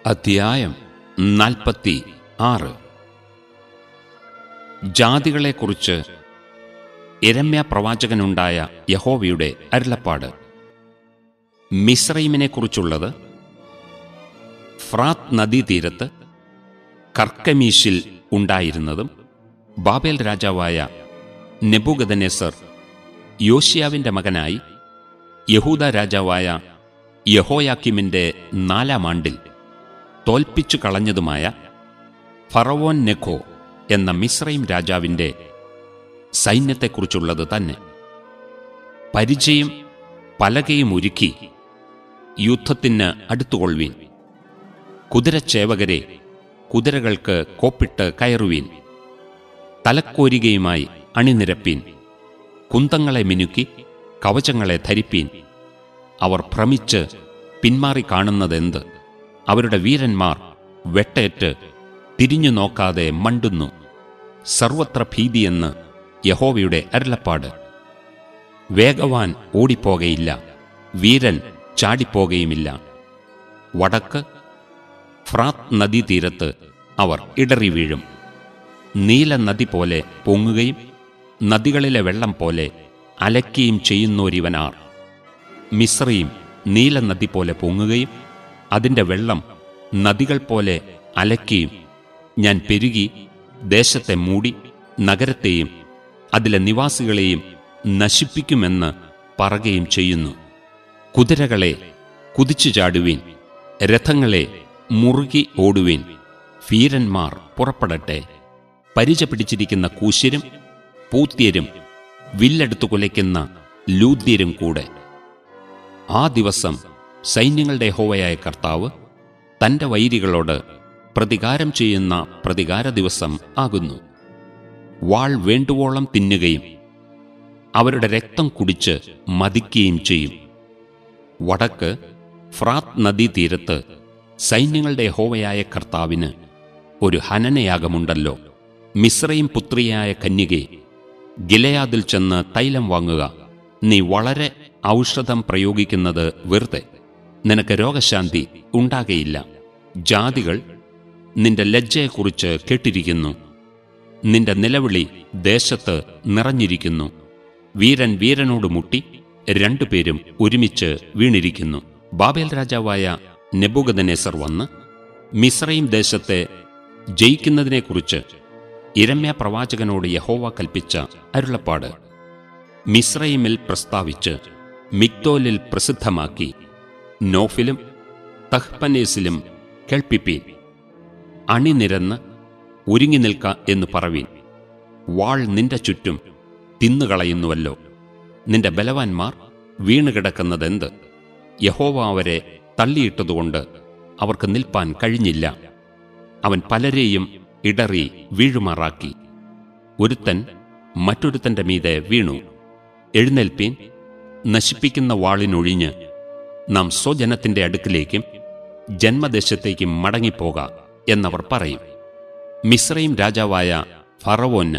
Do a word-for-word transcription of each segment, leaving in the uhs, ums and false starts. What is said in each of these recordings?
അധ്യായം നാൽപ്പത്തി ആറ്. ജാതികളെക്കുറിച്ച് യിരെമ്യാ പ്രവാചകനുണ്ടായ യഹോവയുടെ അരുളപ്പാട്. മിസ്രയീമിനെക്കുറിച്ചുള്ളത്: ഫ്രാത്ത് നദീതീരത്ത് കർക്കമീശിൽ ഉണ്ടായിരുന്നതും ബാബേൽ രാജാവായ നെബൂഖദ്നേസർ യോശിയാവിന്റെ മകനായി യഹൂദാ രാജാവായ യെഹോയാക്കീമിന്റെ നാലാം ആണ്ടിൽ തോൽപ്പിച്ചു കളഞ്ഞതുമായ ഫറവോൻ നെഖോ എന്ന മിസ്രയീം രാജാവിന്റെ സൈന്യത്തെക്കുറിച്ചുള്ളത് തന്നെ. പരിചയും പലകയും ഒരുക്കി യുദ്ധത്തിന് അടുത്തുകൊള്ളുവീൻ. കുതിരച്ചേവകരെ, കുതിരകൾക്ക് കോപ്പിട്ട് കയറുവീൻ. തലക്കോരികയുമായി അണിനിരപ്പീൻ. കുന്തങ്ങളെ മിനുക്കി കവചങ്ങളെ ധരിപ്പീൻ. അവർ ഭ്രമിച്ച് പിന്മാറി കാണുന്നതെന്ത്? അവരുടെ വീരന്മാർ വെട്ടേറ്റ് തിരിഞ്ഞു നോക്കാതെ മണ്ടുന്നു. സർവത്ര ഭീതിയെന്ന് യഹോവയുടെ അരുളപ്പാട്. വേഗവാൻ ഓടിപ്പോകയില്ല, വീരൻ ചാടിപ്പോകയുമില്ല. വടക്ക് ഫ്രാത്ത് നദീതീരത്ത് അവർ ഇടറി വീഴും. നീല നദി പോലെ പൊങ്ങുകയും നദികളിലെ വെള്ളം പോലെ അലക്കുകയും ചെയ്യുന്നോരിവനാർ. മിസ്രയീം നീല നദി പോലെ പൊങ്ങുകയും അതിൻ്റെ വെള്ളം നദികൾ പോലെ അലക്കുകയും ഞാൻ പെരുകി ദേശത്തെ മൂടി നഗരത്തെയും അതിലെ നിവാസികളെയും നശിപ്പിക്കുമെന്ന് പറയുകയും ചെയ്യുന്നു. കുതിരകളെ കുതിച്ചു ചാടുവീൻ, രഥങ്ങളെ മുറുകി ഓടുവീൻ. വീരന്മാർ പുറപ്പെടട്ടെ. പരിച പിടിച്ചിരിക്കുന്ന കൂശ്യരും പൂത്യരും വില്ലെടുത്തു കുലയ്ക്കുന്ന ലൂദ്യരും കൂടെ. ആ ദിവസം സൈന്യങ്ങളുടെ യഹോവയായ കർത്താവ് തന്റെ വൈരികളോട് പ്രതികാരം ചെയ്യുന്ന പ്രതികാര ദിവസം ആകുന്നു. വാൾ വേണ്ടുവോളം തിന്നുകയും അവരുടെ രക്തം കുടിച്ച് മതിക്കുകയും ചെയ്യും. വടക്ക് ഫ്രാത്ത് നദീതീരത്ത് സൈന്യങ്ങളുടെ യഹോവയായ കർത്താവിന് ഒരു ഹനനയാഗമുണ്ടല്ലോ. മിസ്രയീം പുത്രിയായ കന്യകേ, ഗിലെയാദിൽ ചെന്ന് തൈലം വാങ്ങുക. നീ വളരെ ഔഷധം പ്രയോഗിക്കുന്നത് വെറുതെ. നിനക്ക് രോഗശാന്തി ഉണ്ടാകയില്ല. ജാതികൾ നിന്റെ ലജ്ജയെക്കുറിച്ച് കേട്ടിരിക്കുന്നു. നിന്റെ നിലവിളി ദേശത്ത് നിറഞ്ഞിരിക്കുന്നു. വീരൻ വീരനോട് മുട്ടി രണ്ടുപേരും ഒരുമിച്ച് വീണിരിക്കുന്നു. ബാബേൽ രാജാവായ നെബൂഖദ്നേസർ വന്ന് മിസ്രയീം ദേശത്തെ ജയിക്കുന്നതിനെക്കുറിച്ച് യിരെമ്യാ പ്രവാചകനോട് യഹോവ കൽപ്പിച്ച അരുളപ്പാട്. മിസ്രയീമിൽ പ്രസ്താവിച്ച് മിഗ്ദോലിൽ പ്രസിദ്ധമാക്കി നോഫിലും തഹ്പനേസിലും കേൾപ്പിപ്പീൻ. അണിനിരന്ന് ഒരുങ്ങി നിൽക്ക എന്ന് പറവീൻ. വാൾ നിന്റെ ചുറ്റും തിന്നുകളയുന്നുവല്ലോ. നിന്റെ ബലവാന്മാർ വീണുകിടക്കുന്നതെന്ത്? യഹോവ അവരെ തള്ളിയിട്ടതുകൊണ്ട് അവർക്ക് നിൽപ്പാൻ കഴിഞ്ഞില്ല. അവൻ പലരെയും ഇടറി വീഴുമാറാക്കി. ഒരുത്തൻ മറ്റൊരുത്തന്റെ മീതെ വീണു. എഴുന്നേൽപ്പീൻ, നശിപ്പിക്കുന്ന വാളിനൊഴിഞ്ഞ് നാം സ്വജനത്തിന്റെ അടുക്കിലേക്കും ജന്മദേശത്തേക്കും മടങ്ങിപ്പോക എന്നവർ പറയും. മിസ്രയീം രാജാവായ ഫറവോന്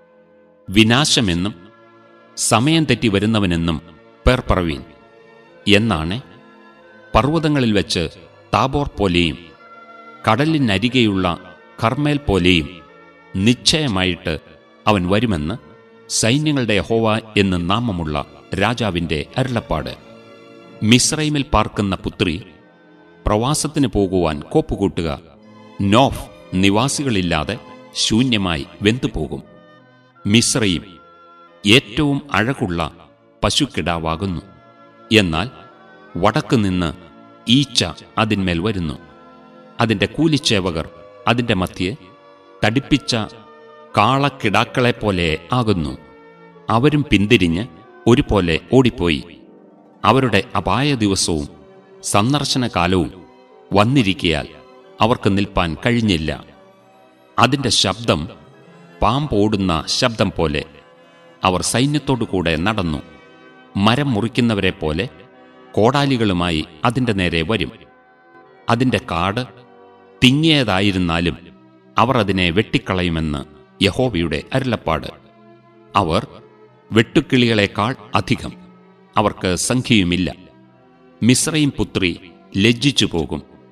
വിനാശമെന്നും സമയം തെറ്റി വരുന്നവനെന്നും പേർ പറവീൻ. എന്നാണ് പർവ്വതങ്ങളിൽ വെച്ച് താബോർ പോലെയും കടലിനരികെയുള്ള കർമ്മേൽ പോലെയും നിശ്ചയമായിട്ട് അവൻ വരുമെന്ന് സൈന്യങ്ങളുടെ യഹോവ എന്ന് നാമമുള്ള രാജാവിന്റെ അരുളപ്പാട്. മിസ്രയീമിൽ പാർക്കുന്ന പുത്രി, പ്രവാസത്തിന് പോകുവാൻ കോപ്പുകൂട്ടുക. നോഫ് നിവാസികളില്ലാതെ ശൂന്യമായി വെന്തുപോകും. മിസ്രയീം ഏറ്റവും അഴകുള്ള പശുക്കിടാവാകുന്നു. എന്നാൽ വടക്കുനിന്ന് ഈച്ച അതിന്മേൽ വരുന്നു. അതിന്റെ കൂലിച്ചേവകർ അതിന്റെ മധ്യേ തടിപ്പിച്ച കാളക്കിടാക്കളെപ്പോലെ ആകുന്നു. അവരും പിന്തിരിഞ്ഞ് ഒരുപോലെ ഓടിപ്പോയി. അവരുടെ അപായ ദിവസവും സന്ദർശനകാലവും വന്നിരിക്കയാൽ അവർക്ക് നിൽപ്പാൻ കഴിഞ്ഞില്ല. അതിന്റെ ശബ്ദം പാമ്പോടുന്ന ശബ്ദം പോലെ. അവർ സൈന്യത്തോടുകൂടെ നടന്നു. മരം മുറിക്കുന്നവരെ പോലെ കോടാലികളുമായി അതിന്റെ നേരെ വരും. അതിന്റെ കാട് തിങ്ങിയതായിരുന്നാലും അവർ അതിനെ വെട്ടിക്കളയുമെന്ന് യഹോവയുടെ അരുളപ്പാട്. അവർ വെട്ടുക്കിളികളെക്കാൾ അധികം, അവർക്ക് സംഖ്യയുമില്ല. മിസ്രയീം പുത്രി ലജ്ജിച്ചു പോകും.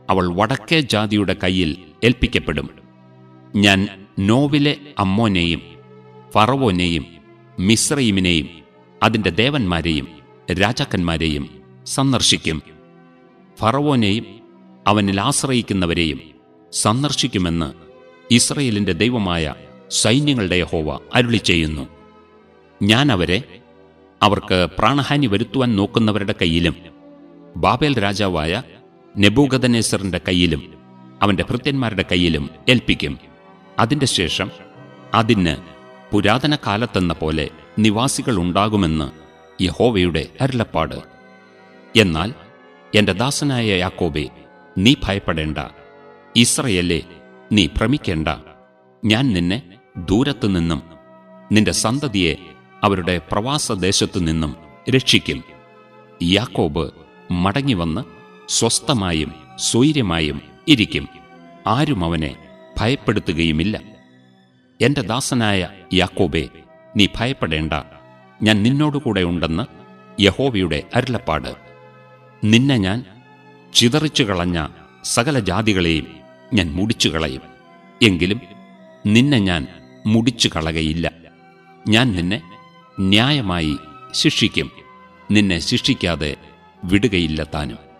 അവൾ വടക്കേ ജാതിയുടെ കയ്യിൽ ഏൽപ്പിക്കപ്പെടും. ഞാൻ നോവിലെ അമ്മോനെയും ഫറവോനെയും മിസ്രയീമിനെയും അതിന്റെ ദേവന്മാരെയും രാജാക്കന്മാരെയും സന്ദർശിക്കും. ഫറവോനെയും അവനിൽ ആശ്രയിക്കുന്നവരെയും സന്ദർശിക്കുമെന്ന് ഇസ്രയേലിന്റെ ദൈവമായ സൈന്യങ്ങളുടെ യഹോവ അരുളിച്ചെയ്യുന്നു. ഞാൻ അവരെ അവർക്ക് പ്രാണഹാനി വരുത്തുവാൻ നോക്കുന്നവരുടെ കയ്യിലും ബാബേൽ രാജാവായ നെബൂഖദ്നേസറിന്റെ കയ്യിലും അവന്റെ ഭൃത്യന്മാരുടെ കയ്യിലും ഏൽപ്പിക്കും. അതിന്റെ ശേഷം അതിന് പുരാതന കാലത്തെന്ന പോലെ നിവാസികൾ ഉണ്ടാകുമെന്ന് യഹോവയുടെ അരുളപ്പാട്. എന്നാൽ എന്റെ ദാസനായ യാക്കോബേ, നീ ഭയപ്പെടേണ്ട. ഇസ്രയേലേ, നീ ഭ്രമിക്കേണ്ട. ഞാൻ നിന്നെ ദൂരത്തുനിന്നും നിന്റെ സന്തതിയെ അവരുടെ പ്രവാസദേശത്തു നിന്നും രക്ഷിക്കും. യാക്കോബ് മടങ്ങിവന്ന് സ്വസ്ഥമായും സ്വൈര്യമായും ഇരിക്കും. ആരും അവനെ ഭയപ്പെടുത്തുകയുമില്ല. എന്റെ ദാസനായ യാക്കോബേ, നീ ഭയപ്പെടേണ്ട. ഞാൻ നിന്നോടുകൂടെ ഉണ്ടെന്ന് യഹോവയുടെ അരുളപ്പാട്. നിന്നെ ഞാൻ ചിതറിച്ചു കളഞ്ഞ സകല ജാതികളെയും ഞാൻ മുടിച്ചു കളയും. എങ്കിലും നിന്നെ ഞാൻ മുടിച്ചു കളകയില്ല. ഞാൻ നിന്നെ ന്യായമായി ശിക്ഷിക്കും. നിന്നെ ശിക്ഷിക്കാതെ വിടുകയില്ല താനും.